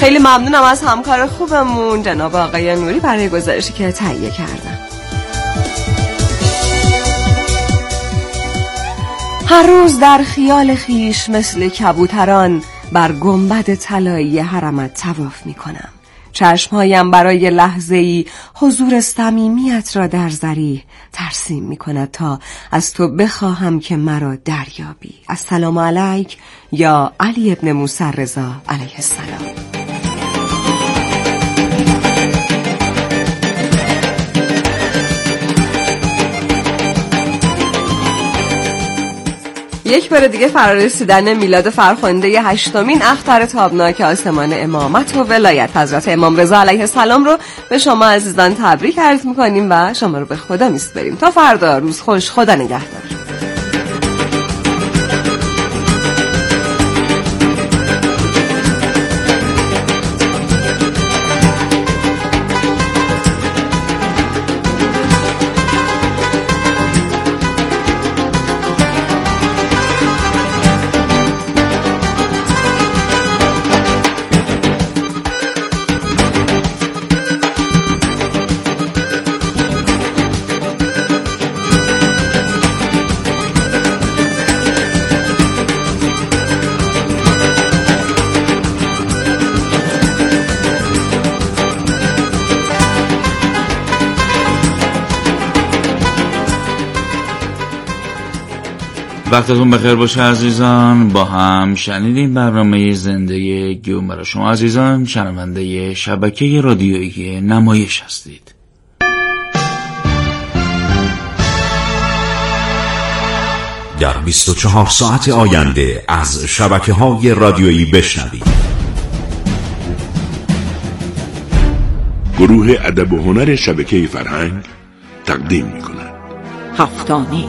خیلی ممنونم از همکار خوبمون جناب آقای نوری برای گزارشی که تهیه کردن. هر روز در خیال خیش مثل کبوتران بر گنبد طلایی حرمت طواف میکنم. چشمهایم برای لحظه‌ای حضور صمیمیت را در ذریح ترسیم میکند تا از تو بخواهم که مرا دریابی. السلام علیک یا علی ابن موسی رضا علیه السلام. یک بار دیگه فرارسیدن میلاد فرخنده 8مین اختر تابناک آسمان امامت و ولایت حضرت امام رضا علیه السلام رو به شما عزیزان تبریک عرض میکنیم و شما رو به خدا میسپاریم. تا فردا، روز خوش، خدا نگهدار. وقتتون بخیر باشه عزیزان. با هم شنیدیم برنامه زنده گیوم. برای شما عزیزان شنونده شبکه رادیویی نمایش هستید. در 24 ساعت آینده از شبکه‌های رادیویی بشنوید. گروه ادب و هنر شبکه فرهنگ تقدیم می‌کند هفتانه،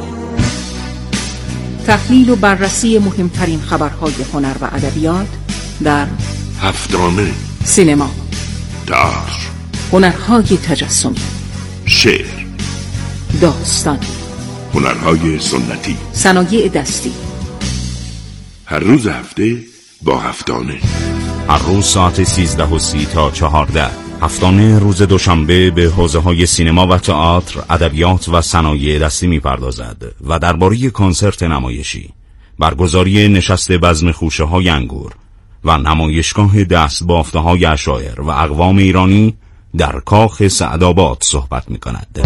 تحلیل و بررسی مهمترین خبرهای هنر و ادبیات در هفتانه. سینما، تئاتر، هنرهای تجسمی، شعر، داستان، هنرهای سنتی، صنایع دستی. هر روز هفته با هفتانه. هر روز ساعت 13:30 تا 14. هفتانه روز دوشنبه به حوزه‌های سینما و تئاتر، ادبیات و صنایع دستی می‌پردازد و درباره کنسرت نمایشی، برگزاری نشست بزم خوشه‌های انگور و نمایشگاه دست‌بافته‌های عشایر و اقوام ایرانی در کاخ سعدآباد صحبت می‌کند.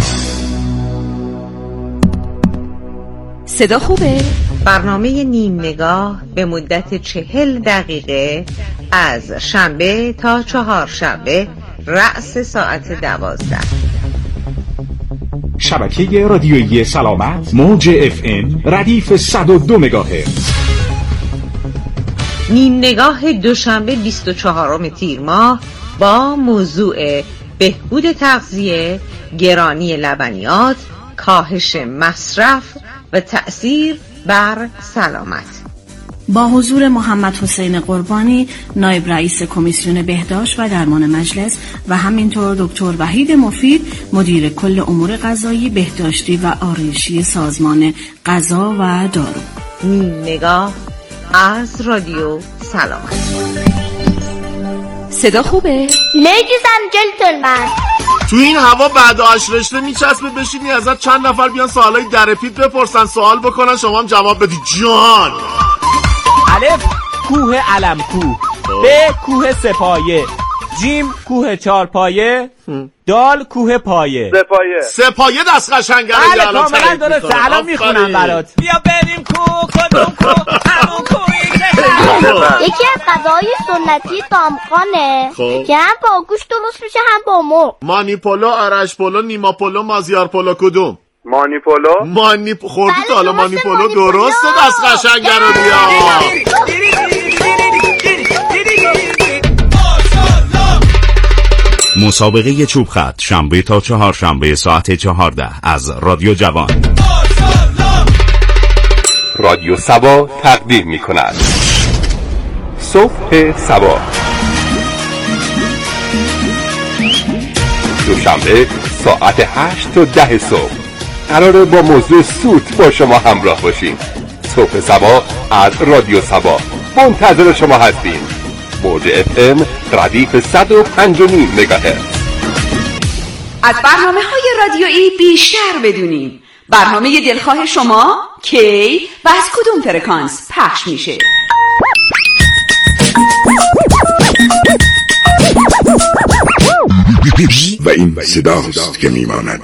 صدا خوبه؟ برنامه نیم نگاه به مدت 40 دقیقه از شنبه تا چهارشنبه رأس ساعت 12. شبکه رادیویی سلامت، موج FM ردیف 102 مگاهرتز. نیم نگاه دوشنبه 24 تیر ماه با موضوع بهبود تغذیه، گرانی لبنیات، کاهش مصرف و تأثیر بر سلامت. با حضور محمد حسین قربانی، نایب رئیس کمیسیون بهداشت و درمان مجلس و همینطور دکتر وحید مفید، مدیر کل امور غذایی، بهداشتی و آرایشی سازمان غذا و دارو. نیم نگاه از رادیو سلامت. صدا خوبه؟ Ladies and gentlemen، تو این هوا بعد آش رشته میچسبه بشینی ازت چند نفر بیان سوالای درپیت بپرسن، سوال بکنن، شما هم جواب بدی. جان الف کوه علم کوه، ب کوه سپایه، جیم کوه چارپایه، دال کوه پایه. سپایه دست قشنگره. بله کاملا درسته، الان میخونم برات. بیا بریم کوه، کدوم کوه؟ همون کوهی که یکی از غذاهای سنتی دامخانه که هم با گوشت درست میشه هم با مرغ. مانی پلو، آرش پلو، نیما پلو، مازیار پلو. کدوم؟ مانی پلو. خوردی تا حالا مانی پلو؟ درسته، دست قشنگره. بیا مسابقه چوب خط شنبه تا چهارشنبه ساعت 14 از رادیو جوان. رادیو سبا تقدیم می‌کند صبح سبا. دوشنبه ساعت 8 تا 10 صبح قراره با موضوع سوت با شما همراه باشیم. صبح سبا از رادیو سبا منتظر شما هستیم. موج FM ردیف 105.9 مگاهرتز. از برنامه‌های رادیویی بیشتر بدونیم. برنامه دلخواه شما کی و از کدوم فرکانس پخش میشه؟ و این صداست که میماند.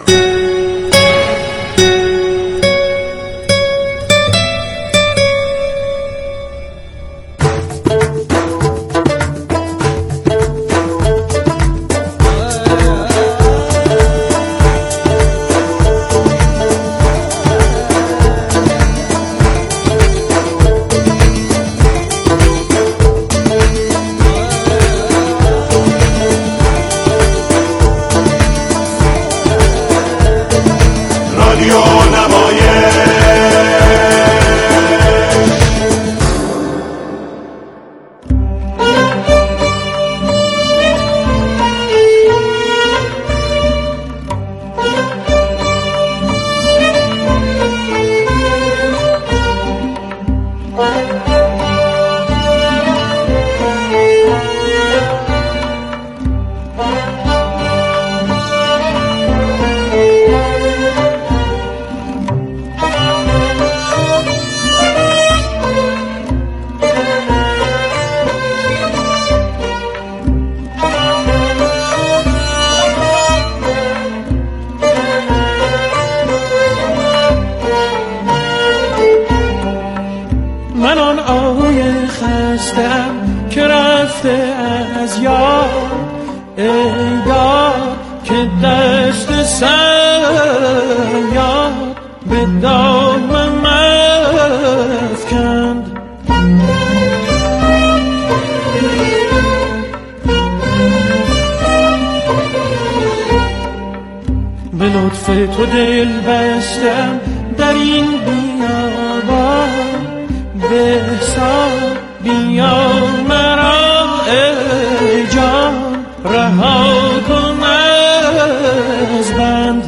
به لطف تو دل بستم در این بیابان، به حساب بیا مرا ای جان، رها کن از بند.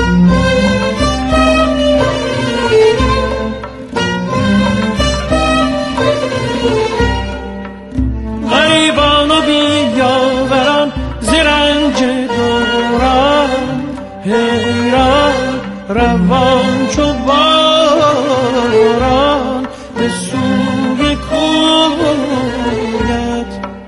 غریبان و بیاوران زرنج دوران، حیران روان چو باران به سوی کویت.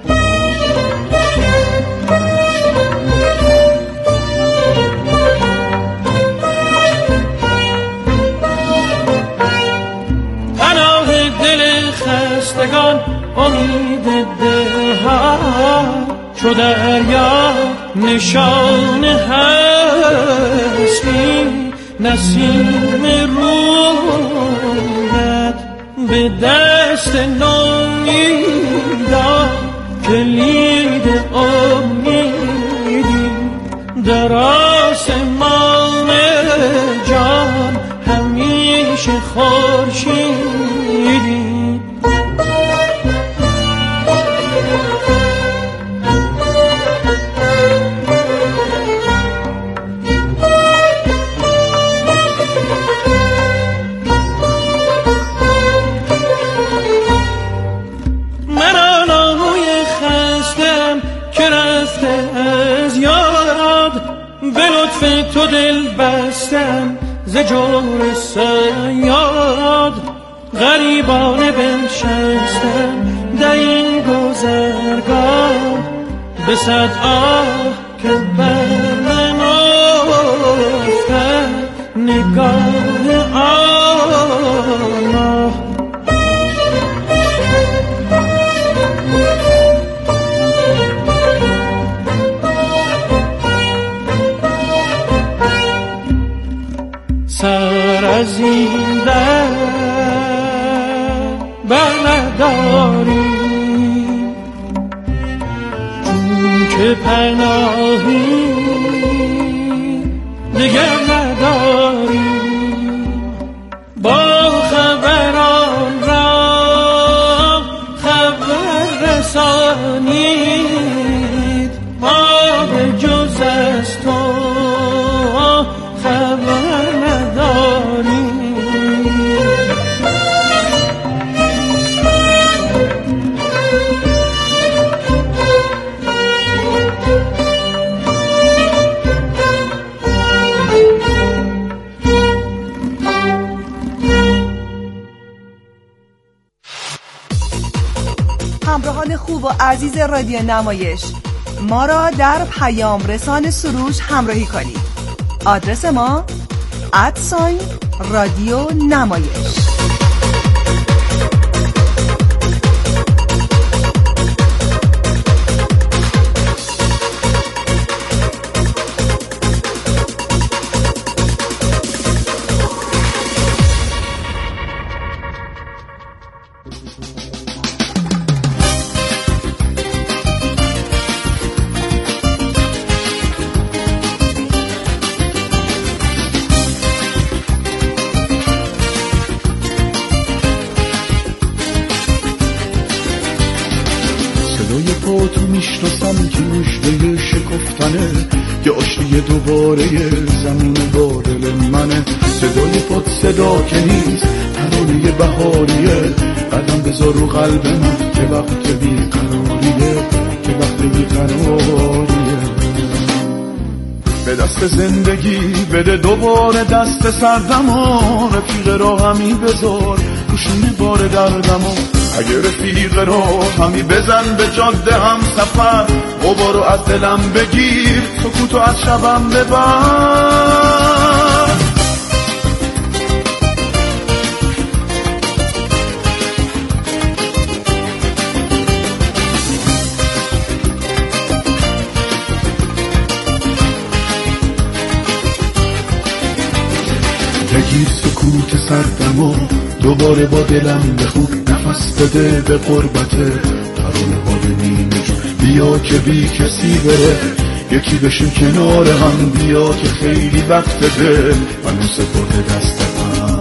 پناه دل خستگان امید دلها، چو دریا نشان هستی، نسیم رویت به دست نومیدان، کلید امیدی در آسمان جان، همیشه خورشیدی. تو دل بستم ز جور صیاد، غریبانه بنشستم در این گذرگاه، به صد آه که بر من افتد نگاه آن. سر از این در برنداری، چون که پناهی دیگر نداری، با خبران را خبر رسانید، ما به جز از تو خبر نداری. عزیز رادیو نمایش، ما را در پیام رسان سروش همراهی کنید. آدرس ما @رادیو نمایش. میشناسم که مژده شکفتنه، یه آشتی دوباره زمین با دل منه. صدای پاد صدا که نیست، ترانه بهاریه. قدم بذار رو قلب من که وقت بیقراریه، که وقت بیقراریه. به دست زندگی بده دوباره دست سردمو، رفیق راهمی بذار روشونه بار دردمو. اگه رفیق راهمی بزن به جاده هم سفر، غبارو از دلم بگیر، سکوتو از شبم ببر. بگیر سکوت سردمو، دوباره با دلم بخون، نفس بده به قربته. ترانه های نیمه جون بیا که بی کسی بره، یکی بشیم کنار هم، بیا که خیلی وقت دل منو سپرده دست هم.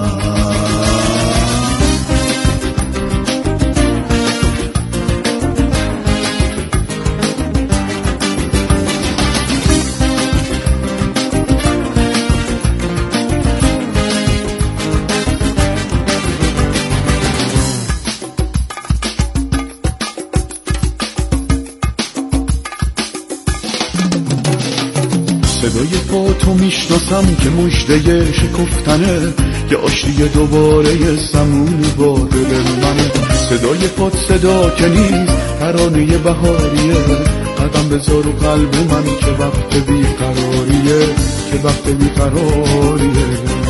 صدای پاتو میشناسم که مژده شکفتنه، یه آشتی دوباره زمون با دل منه. صدای پات صدا که نیست، ترانه بهاریه. قدم بذار رو قلب من که وقت بیقراریه، که وقت بیقراریه.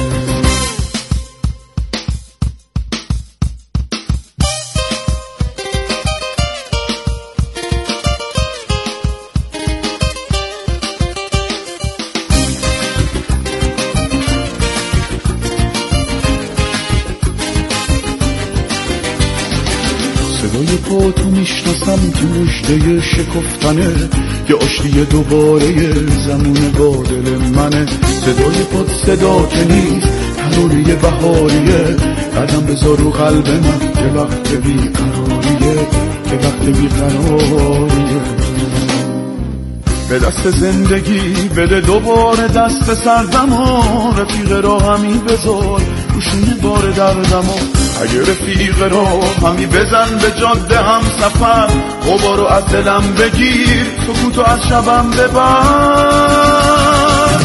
صدای پاتو میشناسم که مژده شکفتنه، یه آشتی دوباره زمون با دل منه. صدای پات صدا که نیست، ترانه بهاریه. قدم بذار رو قلب من که وقت بیقراریه، که وقت بیقراریه. به دست زندگی بده دوباره دست سردمو، رفیق راهمی بذار روشونه بار دردمو. اگه رفیق راهمی بزن به جاده هم سفر، غبارو از دلم بگیر، سکوتو از شبم ببر.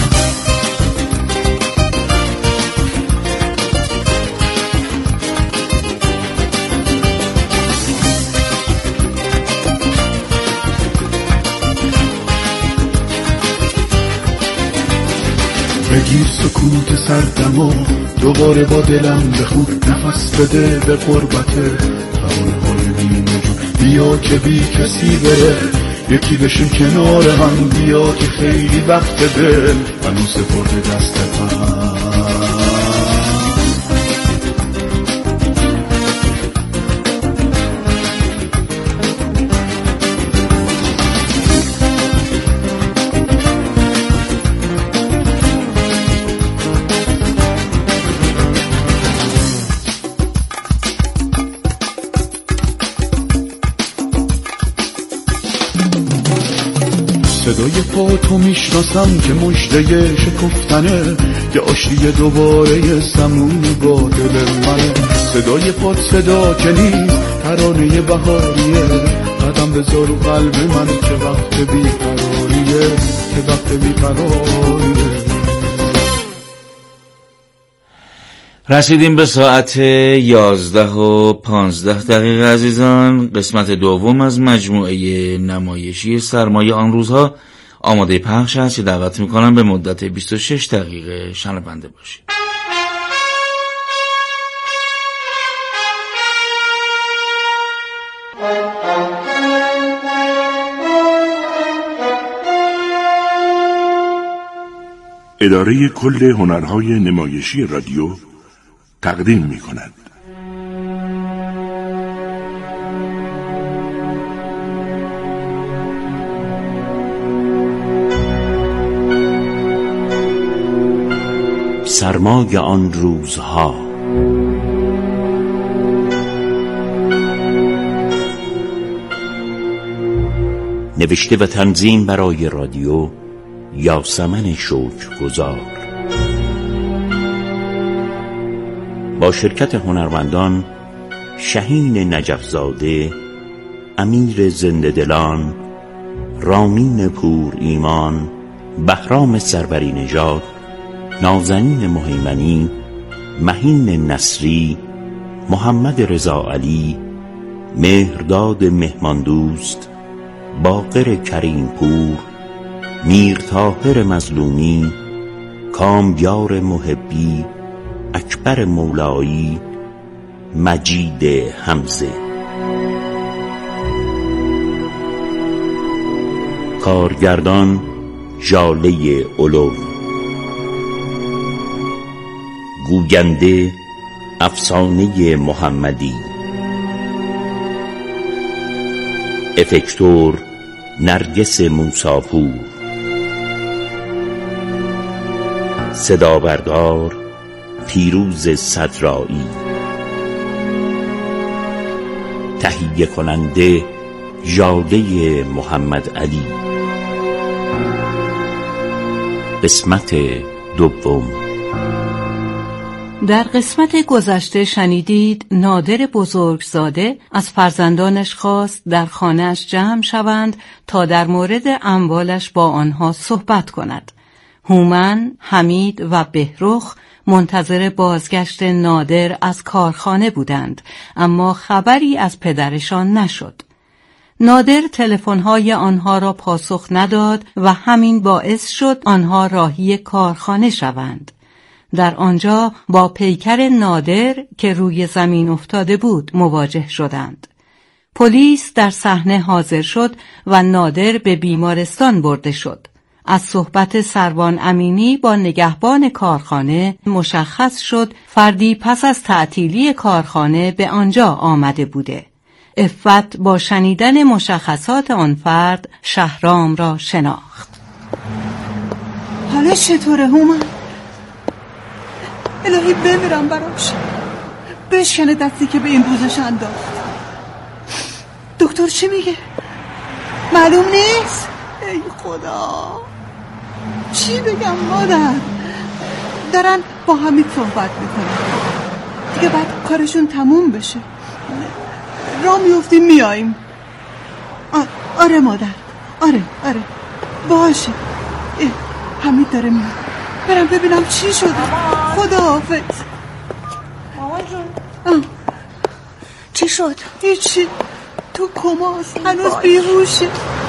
بگیر سکوت سردمو، دوباره با دلم بخون، نفس بده به قربته. ترانه های نیمه جون بیا که بی کسی بره، یکی بشیم کنار هم، بیا که خیلی وقت دل منو سپرده دست هم. صدای پاتو میشناسم که مژده شکفتنه، یه آشتی دوباره زمون با دل منه. صدای پات صدا که نیست، ترانه بهاریه. قدم بذار رو قلب من که وقت بیقراریه، که وقت بیقراریه. رسیدیم به ساعت 11:15 عزیزان. قسمت دوم از مجموعه نمایشی سرمایه آن روزها آماده پخش است که دعوت میکنم به مدت 26 دقیقه شنونده باشید. اداره کل هنرهای نمایشی رادیو تقدیم می کند. سرمای آن روزها. نوشته و تنظیم برای رادیو یاسمن شکرگزار، با شرکت هنرمندان شهین نجفزاده، امیر زنده‌دلان، رامین پور ایمان، بهرام سروری نژاد، نازنین مهیمنی، مهین نصری، محمد رضا علی، مهرداد مهماندوست، باقر کریم پور، میر طاهر مظلومی، کامیار محبی، اکبر مولایی، مجید حمزه. کارگردان ژاله اولو، گوینده افسانه محمدی، افکتور نرگس موساپور، صدابردار پیروز صدرایی، تهیه کننده ژاله محمد علی. قسمت دوم. در قسمت گذشته شنیدید نادر بزرگزاده از فرزندانش خواست در خانه‌اش جمع شوند تا در مورد اموالش با آنها صحبت کند. هومن، حمید و بهرخ منتظر بازگشت نادر از کارخانه بودند، اما خبری از پدرشان نشد. نادر تلفن‌های آنها را پاسخ نداد و همین باعث شد آنها راهی کارخانه شوند. در آنجا با پیکر نادر که روی زمین افتاده بود مواجه شدند. پلیس در صحنه حاضر شد و نادر به بیمارستان برده شد. از صحبت سروان امینی با نگهبان کارخانه مشخص شد فردی پس از تعطیلی کارخانه به آنجا آمده بوده. عفت با شنیدن مشخصات آن فرد شهرام را شناخت. حالا چطوره هومن؟ الهی بمیرم براش، بشکنه دستی که به این روزش انداخت. دکتر چی میگه؟ معلوم نیست؟ ای خدا، چی بگم مادر؟ دارن با حمید صحبت میکنن، دیگه بعد کارشون تموم بشه. راه میفتیم میاییم. آره مادر، آره باشه. حمید داره میاد، برم ببینم چی شده. خداحافظ. مامان جون چی شد؟ هیچی، تو کماست، هنوز بیهوشه.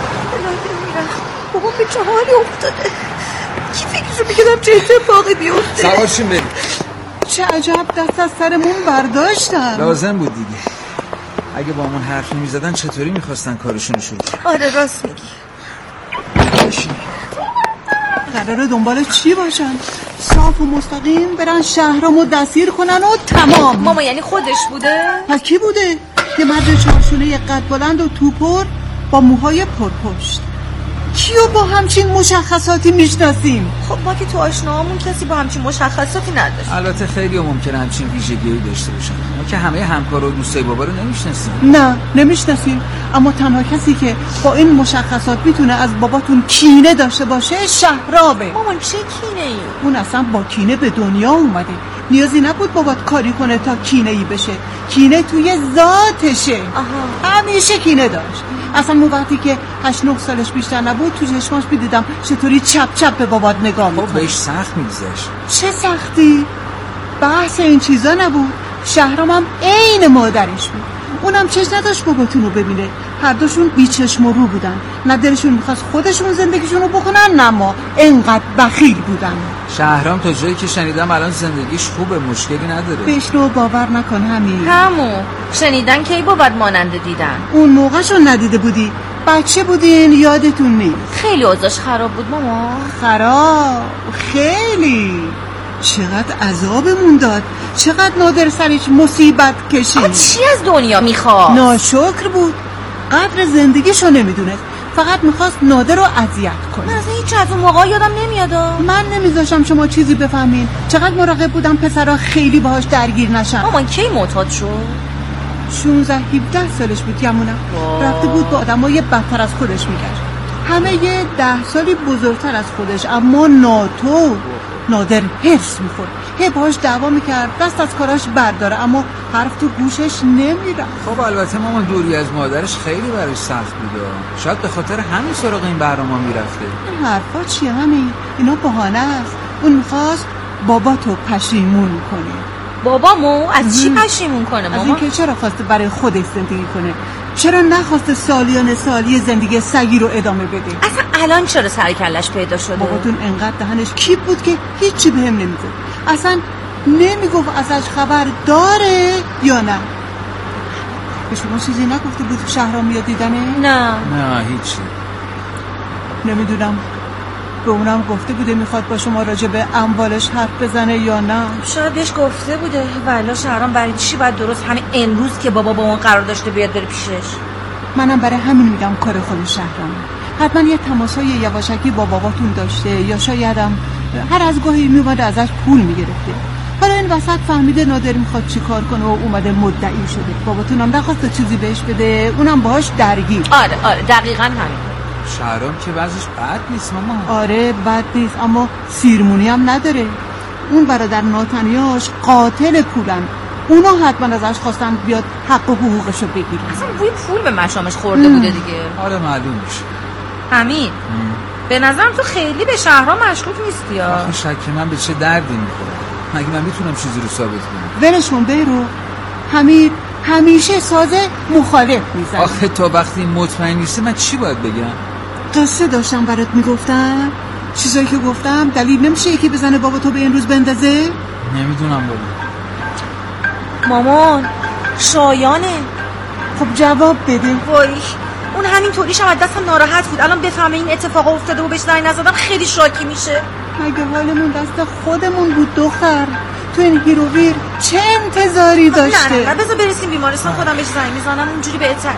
بابا به چه حالی افتاده؟ کی فکرشو میکردم چه اتفاقی بیفته؟ سوارشون بریم. چه عجب دست از سرمون برداشتن. لازم بود دیگه. اگه با همون حرف نمیزدن چطوری میخواستن کارشونو شروع کنن؟ آره راست میگی. قراره دنبال چی باشن؟ صاف و مستقیم برن شهرامو دستگیر کنن و تمام. ماما یعنی خودش بوده؟ پس کی بوده؟ یه مرد چارشونه قد بلند و توپر با موهای پرپشت. کیو با همچین مشخصاتی میشناسیم؟ خب ما که تو آشناهامون کسی با همچین مشخصاتی نداشت. البته خیلی ممکنه همچین ویژگی‌ای داشته باشن. ما که همه همکارا و دوستای بابا رو نمیشناسیم. نه نمیشناسیم، اما تنها کسی که با این مشخصات میتونه از باباتون کینه داشته باشه شهرابه. مامان چه کینه‌ای؟ اون اصلا با کینه به دنیا اومده. نیازی نبود بابات کاری کنه تا کینه‌ای بشه. کینه توی ذاتشه. همیشه کینه داشت. اصلا اون وقتی که 8-9 سالش بیشتر نبود تو چشماش میدیدم چطوری چپ چپ به بابات نگاه میکنه. خب بهش سخت میگذشت. چه سختی؟ بحث این چیزا نبود. شهرام هم عین مادرش بود، اونم چشم نداشت باباتون رو ببینه. هر دوشون بی چشم و رو بودن، نه دلشون میخواست خودشون زندگیشون رو بکنن، نه ما انقدر بخیل بودن. شهرام تا جایی که شنیدم الان زندگیش خوبه، مشکلی نداره. بشنو باور نکن همین. شنیدن کی بود ماننده دیدن؟ اون موقعشو ندیده بودی، بچه بودین، یادتون نیست. خیلی اوضاعش خراب بود ماما. خراب خیلی. چقدر عذابمون داد، چقدر نادر سرش مصیبت کشید. چی از دنیا میخواد؟ ناشکر بود، قدر زندگیشو نمیدونه، فقط میخواست نادر رو اذیت کنه. من اصلا هیچ از اون موقع یادم نمیاد. من نمیذاشم شما چیزی بفهمین. چقدر مراقب بودم پسرا خیلی باهاش درگیر نشن. مامان کی معتاد شد؟ 16 17 سالش بود گمونم. رفته بود با آدمای بدتر از خودش میگشت، همه یه 10 سالی بزرگتر از خودش، اما ناتو. نادر حرص میخورد، هی باهاش دعوا میکرد دست از کاراش برداره، اما حرف تو گوشش نمیره. خب البته مامان دوری از مادرش خیلی براش سخت بوده، شاید به خاطر همین سراغ این برنامه میرفته. این حرفا چیه همین؟ اینا بهانه است. اون میخواست باباتو پشیمون کنه. بابامو از چی پشیمون کنه مامان؟ از اینکه چرا خواسته برای خودش زندگی کنه، چرا نخواسته سالیان سالی زندگی سگی رو ادامه بده. اصلا الان چرا سر کلش پیدا شده؟ باباتون انقدر دهنش کیپ بود که هیچی بهم نمیگفت، اصلا نمیگفت ازش خبر داره یا نه. به شما چیزی نگفته بود شهرام میاد دیدنه؟ نه هیچی. نمیدونم به اونم گفته بوده میخواد با شما راجع به اموالش حرف بزنه یا نه. شاید بهش گفته بوده، ولی شهرام برای چی باید درست همین امروز که بابا با اون قرار داشته بیاد بره پیشش؟ منم برای همین میگم کار خود شهرام. حتما یه تماسای یواشکی با باباتون داشته، یا شایدم هر از گاهی میومده ازش پول میگرفته. حالا این وسط فهمیده نادر میخواد چی کار کنه و اومده مدعی شده. باباتونم نخواسته چیزی بهش بده، اونم باهاش درگیر. آره دقیقاً همین. شهرام که وضعش بد نیست ماما. آره بد نیست، اما سیرمونی هم نداره. اون برادر ناتنیاش قاتل پولن، اونا حتما ازش خواستن بیاد حق و حقوقشو بگیره. اصلا بوی پول به مشامش خورده بوده دیگه. آره معلوم میشه. همین به نظرم تو خیلی به شهرام مشکوک نیستی یا؟ آخه شک من به چه دردی میخوره؟ مگه من میتونم چیزی رو ثابت کنم؟ ولشون بیرو. حمید همیشه سازه مخالف میزنه. آخه تا وقتی مطمئن نیستی من چی باید بگم؟ قصه داشتم برات میگفتم، چیزایی که گفتم دلیل نمیشه یکی بزنه بابا تو به این روز بندازه. نمیدونم بابا. مامان شایانه. خب جواب بده. وای اون همینطوریش هم از دستم ناراحت بود، الان بفهمه این اتفاق افتاده و بهش زنگ نزدم خیلی شاکی میشه. مگه حالمون دست خودمون بود دختر؟ تو این هیروویر چه انتظاری داشته؟ نه بذار برسیم بیمارستان خودم بهش زنگ میزنم، اونجوری بهتره.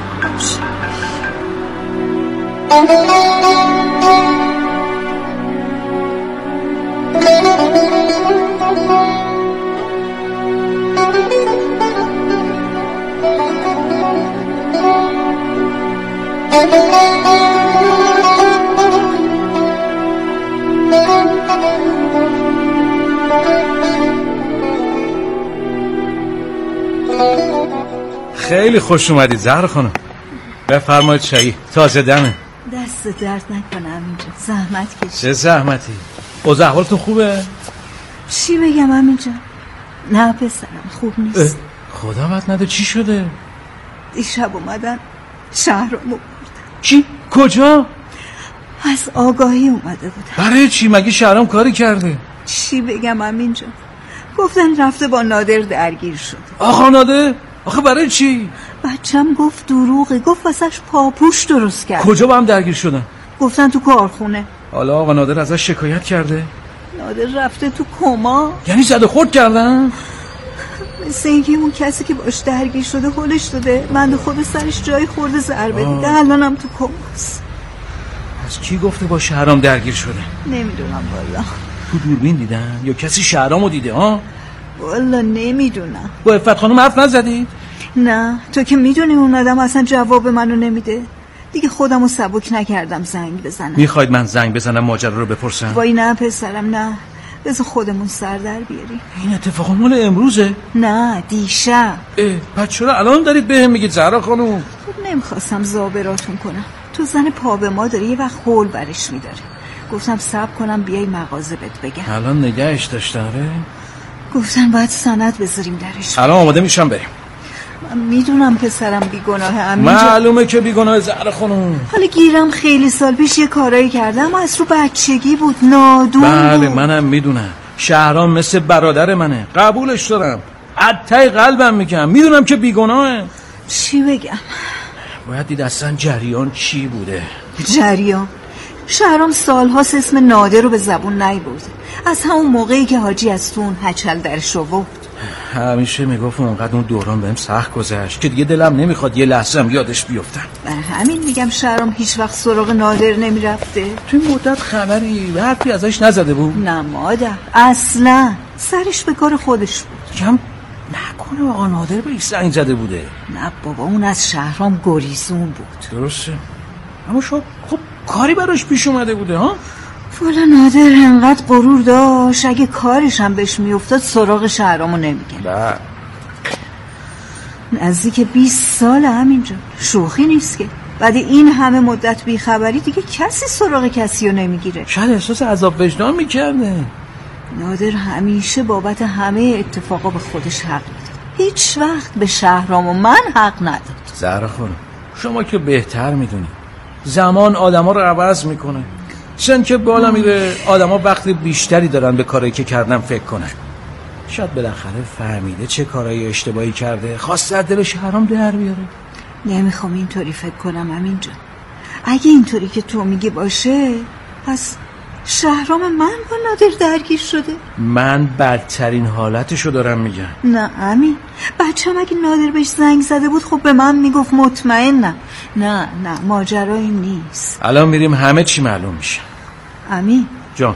خیلی خوش اومدید زهرا خانم. بفرمایید چایی تازه دمه. دست درد نکنه همینجا، زحمت کشید. چه زحمتی؟ اوضاع احوالتون خوبه؟ چی بگم همینجا؟ نه پسرم خوب نیست. خدا بد نده. چی شده؟ دیشب اومدن شهرامو بردن. چی؟ کجا؟ از آگاهی اومده بودن. برای چی؟ مگه شهرام کاری کرده؟ چی بگم همینجا؟ گفتن رفته با نادر درگیر شده. آقا نادر؟ آخه برای چی؟ بچم گفت دروغه، گفت واسش پاپوش درست کرد. کجا با هم درگیر شدن؟ گفتن تو کارخونه. حالا آقا نادر ازش شکایت کرده؟ نادر رفته تو کما. یعنی زد و خورد کردن؟ مثل اینکه اون کسی که باش درگیر شده هولش داده، بنده خود سرش جای خورده ضربه دیده، الانم تو کماست. از کی گفته با شهرام درگیر شده؟ نمیدونم والا. تو دوربین دیدن یا کسی شهرامو دیده ها؟ والا نمیدونم. با عفت خانم حرف نزدید؟ نه تو که میدونی اون آدم اصلا جواب منو نمیده. دیگه خودمو سبک نکردم زنگ بزنم. میخواید من زنگ بزنم ماجرا رو بپرسم؟ وای نه پسرم نه، بذار خودمون سر در بیاریم. این اتفاق مال امروزه؟ نه دیشب. پس چرا الان دارید بهم میگید زهرا خانم؟ خب نمیخواستم زابراتون کنم. تو زن پا به ما داره، یه وقت هول برش میداره. گفتم صبر کنم بیای مغازه بهت بگم. الان نگهش داشته؟ آره گفتن باید سند بذاریم درش. الان آماده میشم بریم. من میدونم پسرم بیگناهه امین. معلومه که بیگناه زهر خانم. حالا گیرم خیلی سال پیش یه کارایی کردم اما از رو بچگی بود، نادون بله بود. منم میدونم. شهرام مثل برادر منه، قبولش دارم، عطای قلبم میگم، میدونم که بیگناهه. چی بگم؟ باید دید اصلا جریان چی بوده. جریان؟ شهرام سالهاست اسم نادر رو به زبون نیاورده، از همون موقعی که حاجی از تو اون هچل درش آورد. همیشه میگفت اونقدر اون دوران بهم سخت گذشت که دیگه دلم نمیخواد یه لحظه هم یادش بیفتم. برای همین میگم شهرام هیچ وقت سراغ نادر نمیرفته. تو این مدت خبری حرفی ازش نزده بود؟ نه مادر، اصلا سرش به کار خودش بود. کم نکنه آقا نادر بهش زنگ زده بوده؟ نه بابا، اون از شهرام گریزون بود. درسته، اما خب کاری براش پیش اومده بوده ها؟ والا نادر انقدر غرور داشت اگه کارش هم بهش میافتاد سراغ شهرامو نمیگه. نه نزدیک 20 سال همینجا، شوخی نیست که. بعد این همه مدت بیخبری دیگه کسی سراغ کسی رو نمیگیره. شاید احساس عذاب وجدان میکرده. نادر همیشه بابت همه اتفاقا به خودش حق میداد، هیچ وقت به شهرام و من حق نداد. زهرا خانم شما که بهتر میدونی زمان آدما رو عوض میکنه. سن که بالا میره آدما وقت بیشتری دارن به کاری که کردن فکر کنن. شاید بالاخره فهمیده چه کارهای اشتباهی کرده، خواسته از دل شهرام در بیاره. نمیخوام اینطوری فکر کنم امین جان. اگه اینطوری که تو میگی باشه پس شهرام من با نادر درگیر شده. من بدترین حالتشو دارم میگم. نه امین، بچه‌م اگه نادر بهش زنگ زده بود خب به من میگفت مطمئنم. نه ماجرایی نیست. الان میریم همه چی معلوم میشه. امین جان،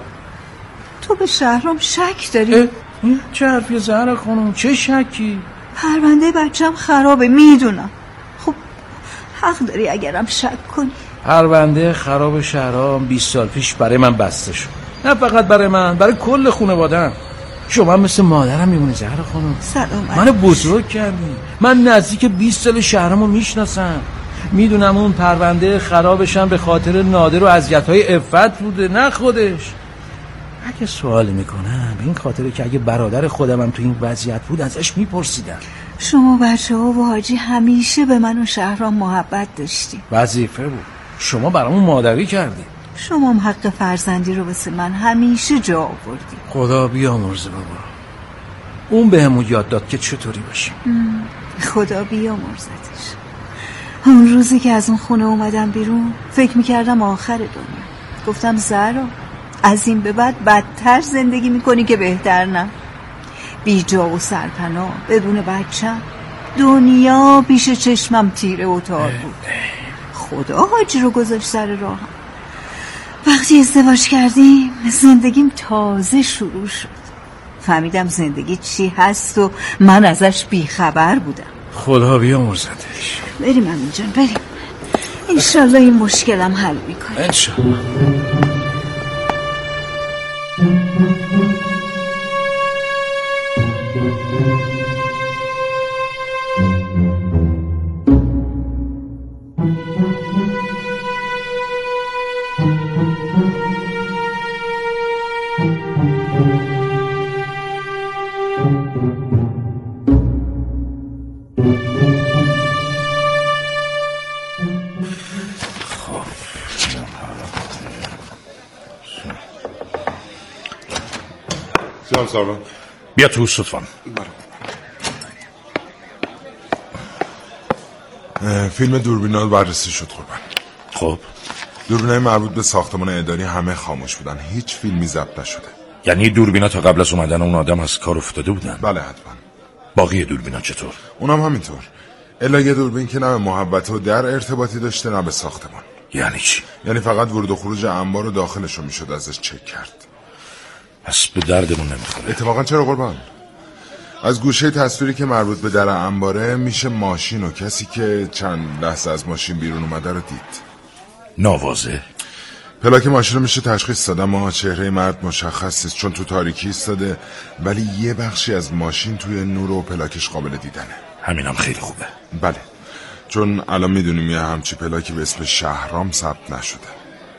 تو به شهرام شک داری؟ چه حرفی زهرا خانم؟ چه شکی؟ پرونده بچه‌م خرابه میدونم. خب حق داری اگرم شک کنی. پرونده خراب شهرام 20 سال پیش برای من بسته شد. نه فقط برای من، برای کل خانواده‌ام. شما مثل مادرم میمونی زهرا خانم. سلام. منو بزرگ کردی. من نزدیک 20 سال شهرامو میشناسم. میدونم اون پرونده خرابشم به خاطر نادر و اذیت‌های عفت بوده، نه خودش. اگه سوال میکنم به این خاطره که اگه برادر خودمم تو این وضعیت بود ازش میپرسیدم. شما بچه‌ها و حاجی همیشه به من و شهرام محبت داشتی. وظیفه بود. شما برامون مادری کردی. شما هم حق فرزندی رو واسه من همیشه جا آوردی. خدا بیامرزه بابا. اون بهمون یاد داد که چطوری باشیم. خدا بیامرزتش. اون روزی که از اون خونه اومدم بیرون فکر میکردم آخر دنیا. گفتم زهرا از این به بعد بدتر زندگی میکنی که بهتر نه. بی جا و سرپناه بدون بچه‌م، دنیا پیش چشمم تیره و تار بود. خدا حاجی رو گذاشت سر راهم. وقتی ازدواج کردیم زندگیم تازه شروع شد. فهمیدم زندگی چی هست و من ازش بیخبر بودم. خدا بیامرزتش. بریم امین جان بریم. انشالله این مشکلم حل میکنه. انشالله. بیا تو لطفاً. فیلم دوربینا بررسی شد قربان. خب دوربینای مربوط به ساختمان اداری همه خاموش بودن، هیچ فیلمی ضبط نشده. یعنی دوربینا تا قبل از اومدن اون آدم از کار افتاده بودن؟ بله حتما. باقی دوربینا چطور؟ اونم همینطور. الا یه دوربین که نه به محبت و در ارتباطی داشته نه به ساختمان. یعنی چی؟ یعنی فقط ورود و خروج انبار و داخلش رو میشد ازش چک کرد. پس به دردمون نمیخوره. اتفاقا چرا قربان؟ از گوشه تصویری که مربوط به در انباره میشه ماشین و کسی که چند لحظه از ماشین بیرون اومده رو دید. ناواضح. پلاک ماشین رو میشه تشخیص داد اما چهره مرد مشخص نیست چون تو تاریکی ایستاده، ولی یه بخشی از ماشین توی نور و پلاکش قابل دیدنه. همینم خیلی خوبه. بله، چون الان میدونیم یه همچی پلاکی به اسم شهرام ثبت نشده.